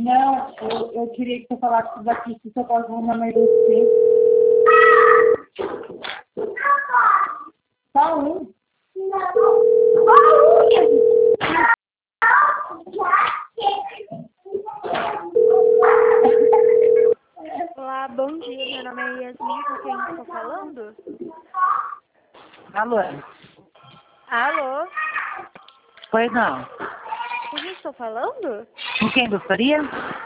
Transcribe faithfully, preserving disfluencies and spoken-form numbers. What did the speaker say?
Não, eu, eu queria que você falasse daqui, se eu posso arrumar mais você. Só um? Olá, bom dia. Meu nome é Yasmin, com quem estou falando? Alô? Alô? Pois não. Com quem estou falando? Com quem gostaria?